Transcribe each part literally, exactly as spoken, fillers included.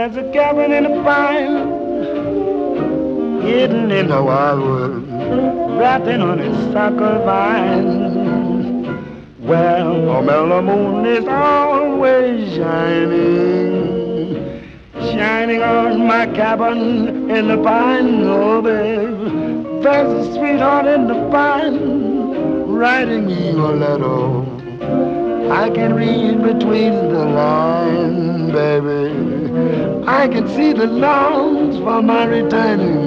There's a cabin in the pine, hidden in the wildwood, wrapped in honeysuckle vine. Well, a mellow moon is always shining, shining on my cabin in the pine. Oh, babe, there's a sweetheart in the pine, writing me a letter. I can read between the lines, baby. I can see the lawns for my returning,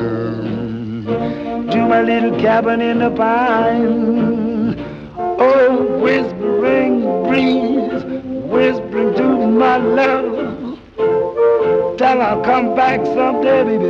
baby, to my little cabin in the pine. Oh, whispering breeze, whispering to my love, till I'll come back someday, baby.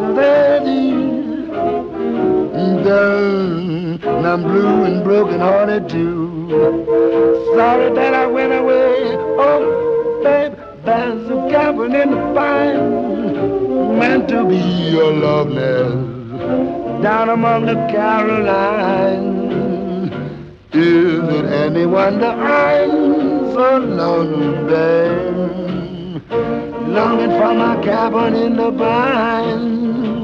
And I'm blue and broken hearted too. Sorry that I went away. Oh, babe, there's a cabin in the pine, meant to be your love nest, down among the Carolines. Is it any wonder I'm so lonely, babe, longing for my cabin in the pine?